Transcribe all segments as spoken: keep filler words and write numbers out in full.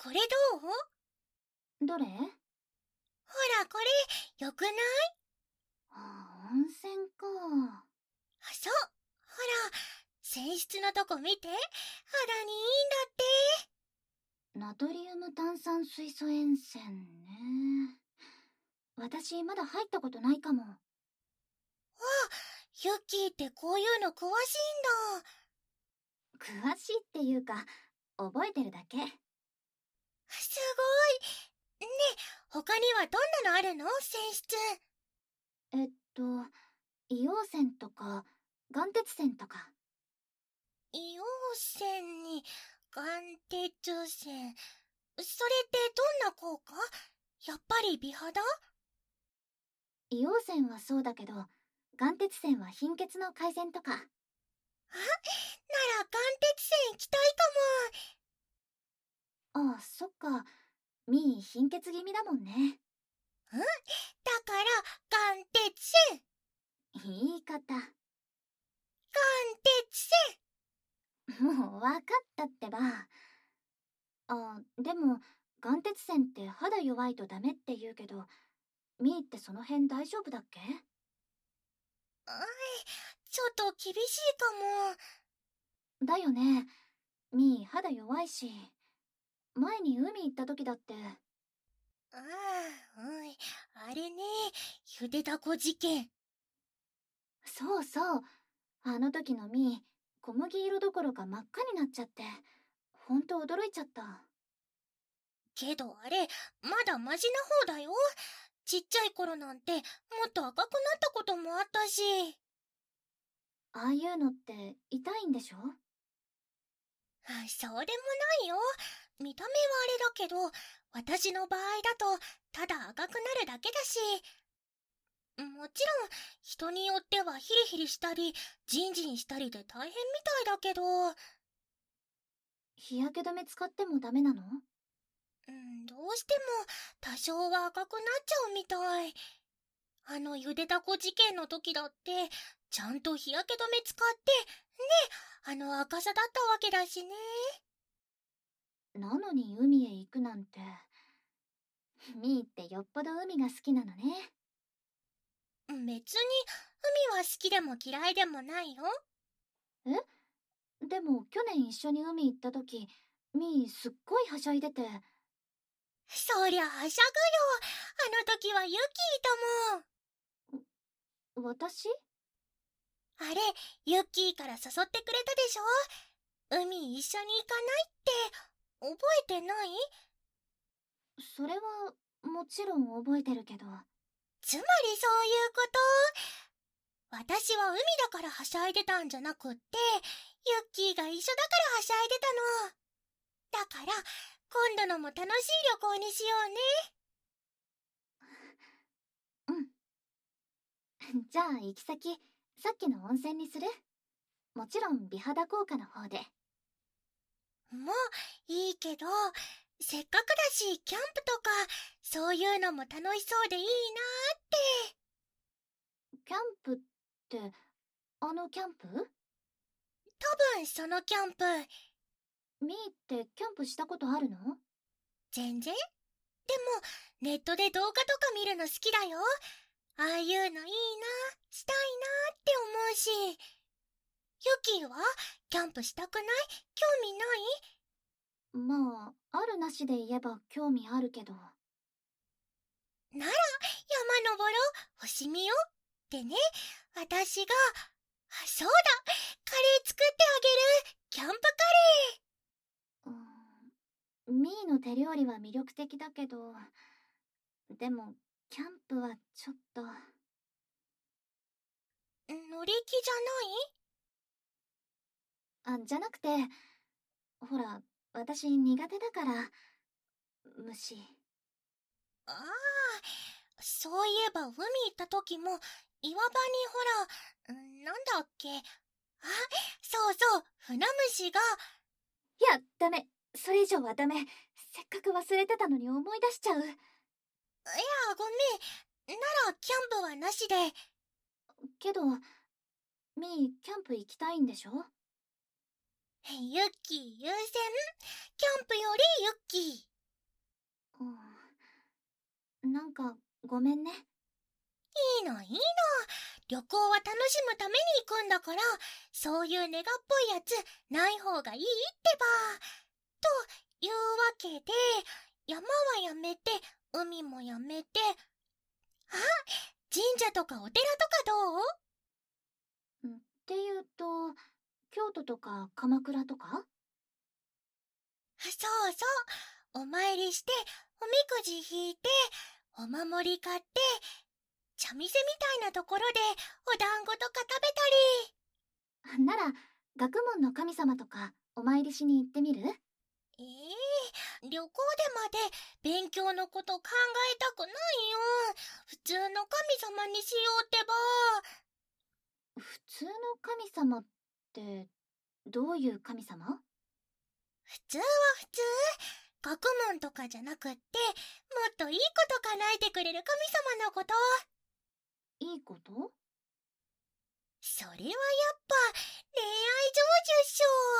これどう？ どれ？ほらこれ、よくない？ あ、温泉か。 あ、そう。ほら、泉質のとこ見て。肌にいいんだって。 ナトリウム炭酸水素塩泉ね。私まだ入ったことないかも。あ、 ユッキーってこういうの詳しいんだ。詳しいっていうか、覚えてるだけ。 すごい。ねえ、他にはどんなのあるの？泉質。 えっと、硫黄泉とか、岩鉄泉とか。 硫黄泉に岩鉄泉。それってどんな効果？やっぱり美肌？ 硫黄泉はそうだけど、岩鉄泉は貧血の改善とか。 あ、なら岩鉄泉行きたいかも。ああ、そっか。ミー貧血気味だもんね。 うん、だから岩鉄泉。 言い方。 岩鉄泉。もうわかったってば。あ、でも、岩鉄泉って肌弱いとダメって言うけど、ミーってその辺大丈夫だっけ？ うん、ちょっと厳しいかも。だよね。ミー肌弱いし。前に海行った時だって。 ああ、うん、あれね、ゆでだこ事件。 そうそう。あの時のミー、小麦色どころか真っ赤になっちゃって、ほんと驚いちゃった。 けどあれ、まだマシな方だよ。ちっちゃい頃なんて、もっと赤くなったこともあったし。 ああいうのって痛いんでしょ？ あ、そうでもないよ。見た目はあれだけど、私の場合だと、ただ赤くなるだけだし。もちろん、人によってはヒリヒリしたり、ジンジンしたりで大変みたいだけど。 日焼け止め使ってもダメなの？ うん、どうしても多少は赤くなっちゃうみたい。あのゆでだこ事件の時だって、ちゃんと日焼け止め使って、ね、あの赤さだったわけだしね。 なのに海へ行くなんて。ミーってよっぽど海が好きなのね。 別に海は好きでも嫌いでもないよ。 え？でも去年一緒に海行った時、ミーすっごいはしゃいでて。 そりゃはしゃぐよ。あの時はユキーとも。私？ あれ、ユッキーから誘ってくれたでしょ？海一緒に行かないって覚えてない？ それはもちろん覚えてるけど。 つまりそういうこと。私は海だからはしゃいでたんじゃなくって、ユッキーが一緒だからはしゃいでたの。だから、今度のも楽しい旅行にしようね。うん。じゃあ行き先、さっきの温泉にする？もちろん美肌効果の方で。 もういいけど、せっかくだしキャンプとかそういうのも楽しそうでいいなって。 キャンプって、あのキャンプ？ 多分そのキャンプ。 ミーってキャンプしたことあるの？ 全然。でもネットで動画とか見るの好きだよ。ああいうのいいな、したいなって思うし。ユキはキャンプしたくない？興味ない？ まあ、あるなしで言えば興味あるけど。 なら、山登ろう、星見よってね、私が、あ、そうだ、カレー作ってあげる、キャンプカレー。うーん、ミーの手料理は魅力的だけど、でも、キャンプはちょっと。 乗り気じゃない？あ、じゃなくて、ほら、私苦手だから、虫。 ああ、そういえば海行った時も、岩場にほら、んなんだっけ。あ、そうそう、船虫が。 いや、ダメ。それ以上はダメ。せっかく忘れてたのに思い出しちゃう。いや、 ごめん。なら、キャンプはなしで。 けど、ミー、キャンプ行きたいんでしょ？ ユッキー優先。キャンプよりユッキー。 うん、なんかごめんね。 いいのいいの。旅行は楽しむために行くんだから、そういうネガっぽいやつない方がいいってば。というわけで、山はやめて、海もやめて、あ、神社とかお寺とかどう？ っていうと、京都とか鎌倉とか？ そうそう、お参りして、おみくじ引いて、お守り買って、茶店みたいなところでお団子とか食べたり。 なら、学問の神様とかお参りしに行ってみる？ ええー、旅行でまで勉強のこと考えたくないよ。普通の神様にしようってば。 普通の神様って、どういう神様？ 普通は普通。学問とかじゃなくって、もっといいこと叶えてくれる神様のこと。 いいこと？ それはやっぱ恋愛成就っし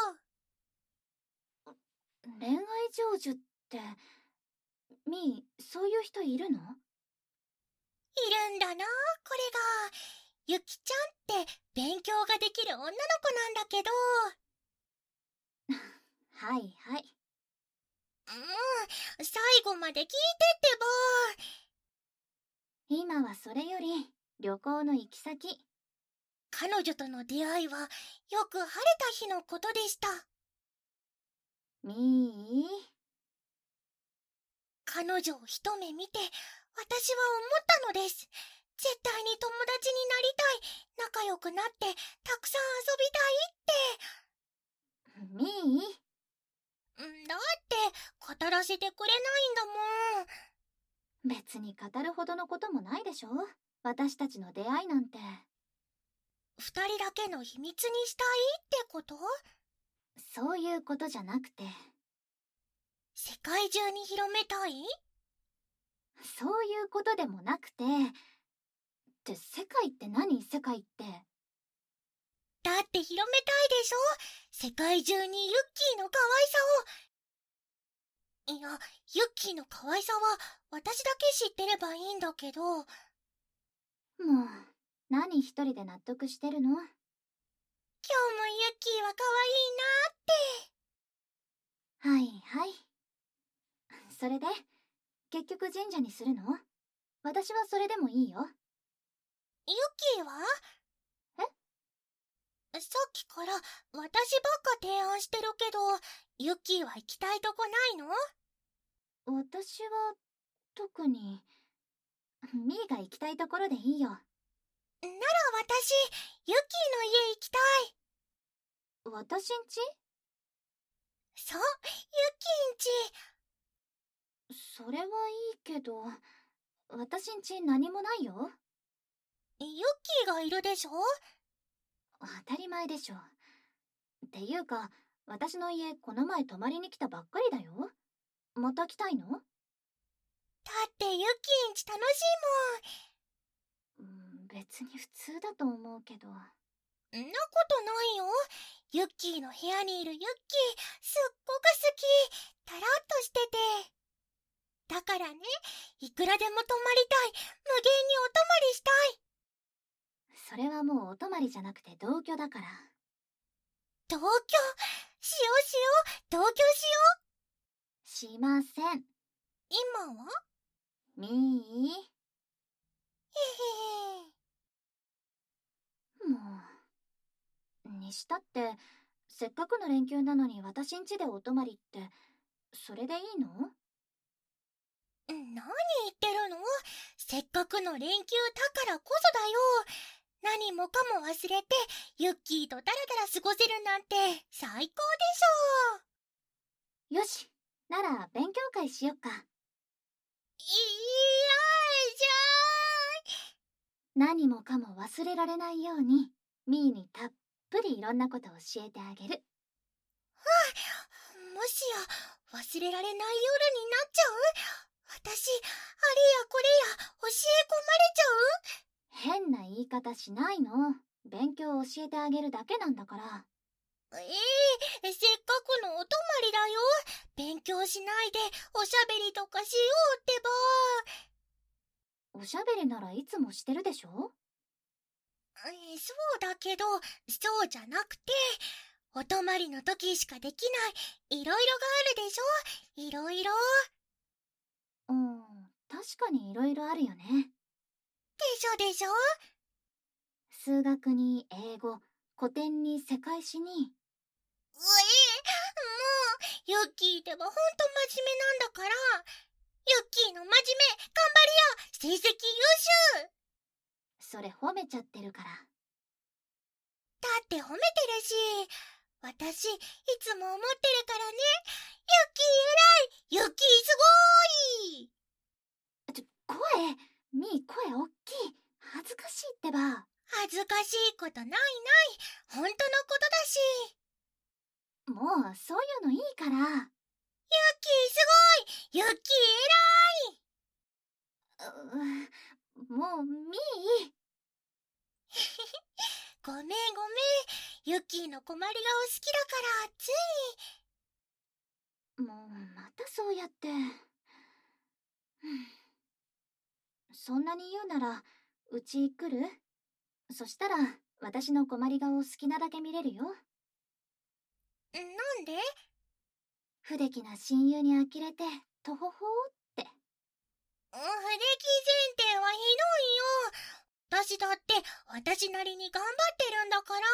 ょ。 恋愛成就って、みー、そういう人いるの？ いるんだな、これが。ゆきちゃんって勉強ができる女の子なんだけど。 はいはい。 もう、最後まで聞いてってば。 今はそれより、旅行の行き先。 彼女との出会いは、よく晴れた日のことでした。 みー。 彼女を一目見て、私は思ったのです。絶対に友達になりたい、仲良くなって、たくさん遊びたいって。 みー。 だって、語らせてくれないんだもん。 別に語るほどのこともないでしょ？私たちの出会いなんて。 二人だけの秘密にしたいってこと？ そういうことじゃなくて。 世界中に広めたい？ そういうことでもなくて。って、世界って何？世界って。 だって広めたいでしょ？世界中にユッキーの可愛さを。いや、ユッキーの可愛さは私だけ知ってればいいんだけど。もう、 何一人で納得してるの？今日もユッキーは可愛いなって。はいはい。それで、結局神社にするの？私はそれでもいいよ。 ユッキーは？ え？ さっきから私ばっか提案してるけど、ユッキーは行きたいとこないの？ 私は、特に。ミーが行きたいところでいいよ。なら私、ユッキーの家行きたい。 私んち？ そう、ユッキーんち。 それはいいけど、私んち何もないよ。 ユッキーがいるでしょ？ 当たり前でしょ。っていうか、私の家この前泊まりに来たばっかりだよ。また来たいの？だってユッキーんち楽しいもん。うん、別に普通だと思うけど。んなことないよ。ユッキーの部屋にいるユッキー、すっごく好き。タラッとしてて。だからね、いくらでも泊まりたい。無限にお泊まりしたい。 それはもうお泊まりじゃなくて同居だから。 同居？しようしよう、同居しよう。しません。 今は？ みー。 へへへ。もう。にしたって、せっかくの連休なのに私ん家でお泊まりって、それでいいの？ 何言ってるの？せっかくの連休だからこそだよ。何もかも忘れて、ユッキーとダラダラ過ごせるなんて最高でしょ。よし、なら勉強会しよっか。いやじゃーい。何もかも忘れられないように、ミーにたっぷりいろんなことを教えてあげる。 はあ、もしや忘れられない夜になっちゃう？私、あれやこれや教え込まれちゃう？ 変な言い方しないの。勉強を教えてあげるだけなんだから。 ええ、せっかくのお泊まりだよ。勉強しないでおしゃべりとかしようってば。 おしゃべりならいつもしてるでしょ？ えそうだけど、そうじゃなくて、お泊まりの時しかできないいろいろがあるでしょ。いろいろ。 うん、確かにいろいろあるよね。 でしょでしょ。 数学に英語、古典に世界史に。 うえ、もう、ユッキーってばほんと真面目なんだから、ユッキーの真面目、頑張りや、成績優秀。 それ褒めちゃってるから。 だって褒めてるし、私、いつも思ってるからね。ユッキー偉い、ユッキーすごーい。 ちょ、声、みー声おっきい。恥ずかしいってば。 恥ずかしいことないない。ほんとのことだし。 もう、そういうのいいから。 ユッキーすごい、ユッキー偉い。 う、もう、みー。 ごめんごめん、ユッキーの困り顔好きだからつい。 もう、またそうやって。そんなに言うなら、うち来る？そしたら、私の困り顔好きなだけ見れるよ。 なんで？ 不出来な親友に呆れて、とほほーって。 不出来前提はひどいよ。私だって私なりに頑張ってるんだから。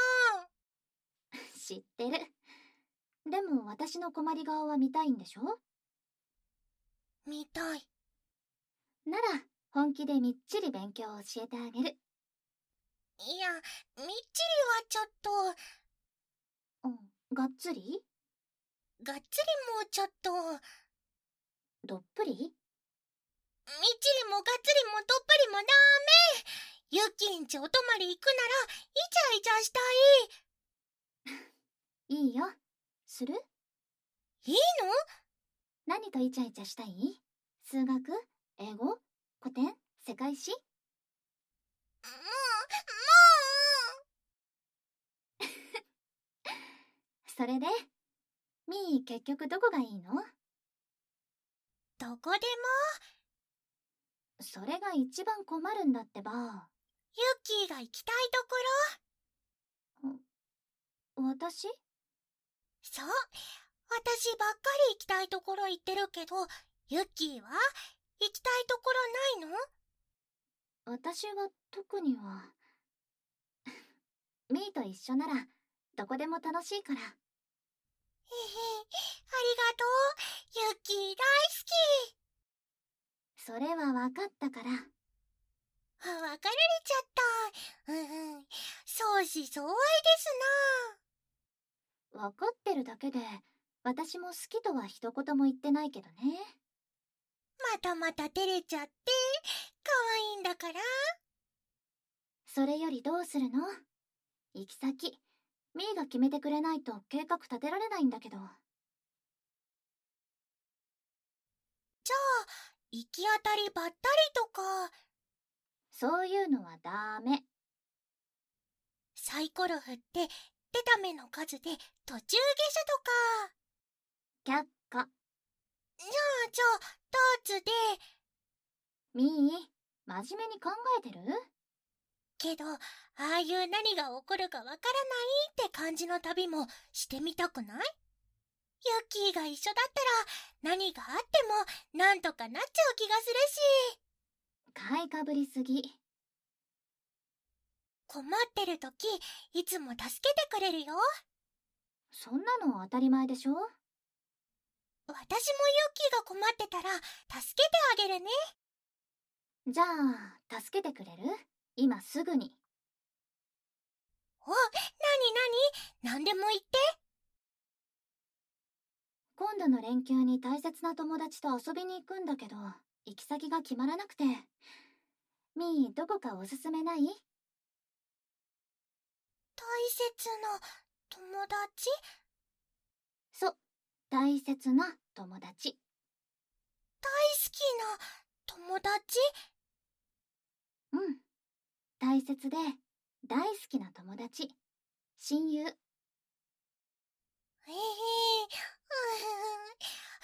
知ってる。でも私の困り顔は見たいんでしょ？ 見たい。 なら、本気でみっちり勉強を教えてあげる。 いや、みっちりはちょっと。 うん、がっつり？ がっつりもちょっと。 どっぷり？ みっちりもがっつりもどっぷりもダメ。ユッキーんちお泊まり行くならイチャイチャしたい。いいよ。する？ いいの？ 何とイチャイチャしたい？数学？英語？古典？世界史？ もう、もうそれで、みー結局どこがいいの？ どこでも。 それが一番困るんだってば。 ユッキーが行きたいところ？私？ そう、私ばっかり行きたいところ行ってるけど、ユッキーは行きたいところないの？ 私は特には。みーと一緒ならどこでも楽しいから。へへ、 ありがとう、ユッキー大好き。 それは分かったから。 別れれちゃった。うんうん、相思相愛ですな。分かってるだけで、私も好きとは一言も言ってないけどね。 またまた照れちゃって、可愛いんだから。 それよりどうするの？行き先、みーが決めてくれないと計画立てられないんだけど。 じゃあ、行き当たりばったりとか。 そういうのはダメ。 サイコロ振って、出た目の数で途中下車とか。 却下。 じゃあ、じゃあ、ダーツで。 みー、真面目に考えてる？ けど、ああいう何が起こるかわからないって感じの旅もしてみたくない？ユッキーが一緒だったら何があってもなんとかなっちゃう気がするし。 買いかぶりすぎ。 困ってる時、いつも助けてくれるよ。 そんなの当たり前でしょ？ 私もユッキーが困ってたら助けてあげるね。 じゃあ、助けてくれる？今すぐに。 お、なになに？なんでも言って。 今度の連休に大切な友達と遊びに行くんだけど、行き先が決まらなくて。みー、どこかおすすめない？ 大切な友達？ そう、大切な友達。 大好きな友達？ うん。大切で、大好きな友達。親友。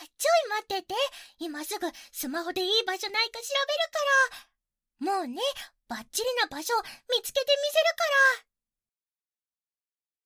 ちょい待ってて。今すぐスマホでいい場所ないか調べるから。もうね、バッチリな場所見つけてみせるから。